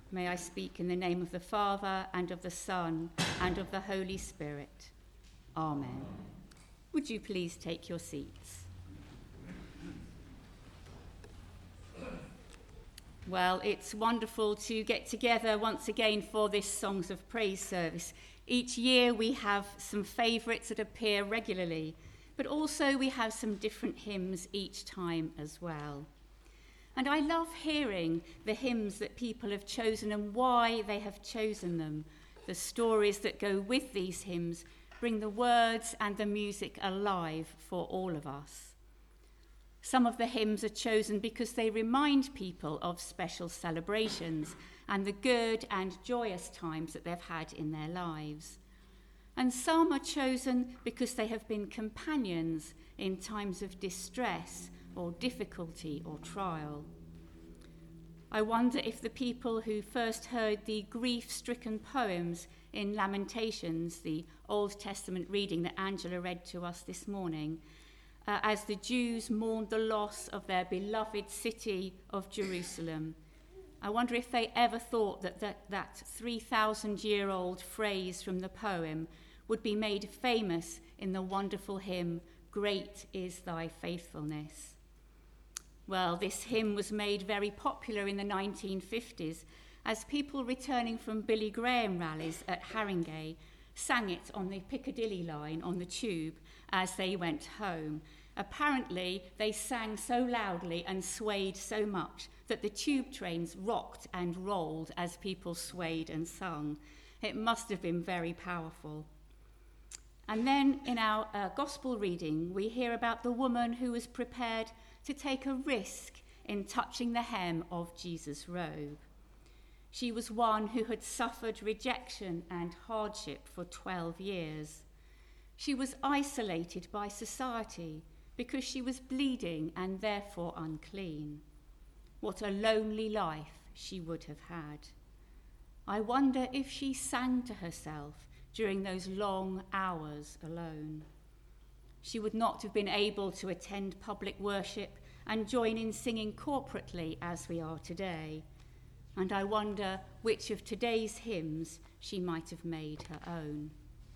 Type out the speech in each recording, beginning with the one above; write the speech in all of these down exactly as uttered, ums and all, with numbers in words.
May I speak in the name of the Father, and of the Son, and of the Holy Spirit. Amen. Would you please take your seats? Well, it's wonderful to get together once again for this Songs of Praise service. Each year we have some favourites that appear regularly, but also we have some different hymns each time as well. And I love hearing the hymns that people have chosen and why they have chosen them. The stories that go with these hymns bring the words and the music alive for all of us. Some of the hymns are chosen because they remind people of special celebrations and the good and joyous times that they've had in their lives. And some are chosen because they have been companions in times of distress or difficulty or trial. I wonder if the people who first heard the grief-stricken poems in Lamentations, the Old Testament reading that Angela read to us this morning, uh, as the Jews mourned the loss of their beloved city of Jerusalem, I wonder if they ever thought that that, that three thousand year old phrase from the poem would be made famous in the wonderful hymn, "Great is thy faithfulness." Well, this hymn was made very popular in the nineteen fifties as people returning from Billy Graham rallies at Haringey sang it on the Piccadilly line on the tube as they went home. Apparently, they sang so loudly and swayed so much that the tube trains rocked and rolled as people swayed and sung. It must have been very powerful. And then in our uh, gospel reading, we hear about the woman who was prepared to take a risk in touching the hem of Jesus' robe. She was one who had suffered rejection and hardship for twelve years. She was isolated by society because she was bleeding and therefore unclean. What a lonely life she would have had. I wonder if she sang to herself during those long hours alone. She would not have been able to attend public worship and join in singing corporately as we are today. And I wonder which of today's hymns she might have made her own.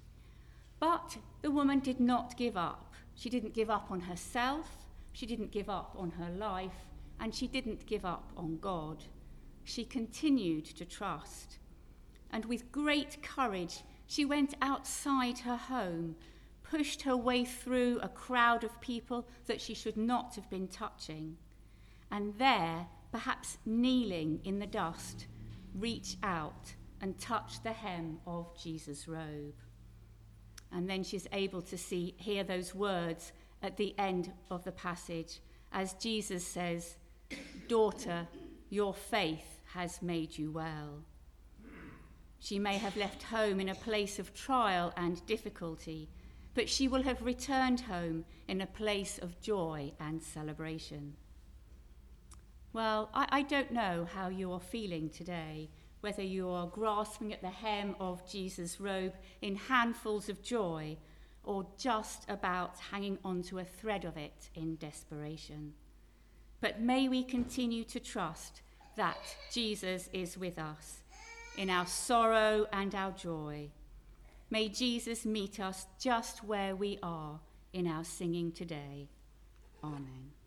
But the woman did not give up. She didn't give up on herself, she didn't give up on her life, and she didn't give up on God. She continued to trust. And with great courage, she went outside her home, pushed her way through a crowd of people that she should not have been touching, and there, perhaps kneeling in the dust, reach out and touch the hem of Jesus' robe. And then she's able to see, hear those words at the end of the passage as Jesus says, "Daughter, your faith has made you well." She may have left home in a place of trial and difficulty, but she will have returned home in a place of joy and celebration. Well, I, I don't know how you are feeling today, whether you are grasping at the hem of Jesus' robe in handfuls of joy or just about hanging onto a thread of it in desperation. But may we continue to trust that Jesus is with us in our sorrow and our joy. May Jesus meet us just where we are in our singing today. Amen.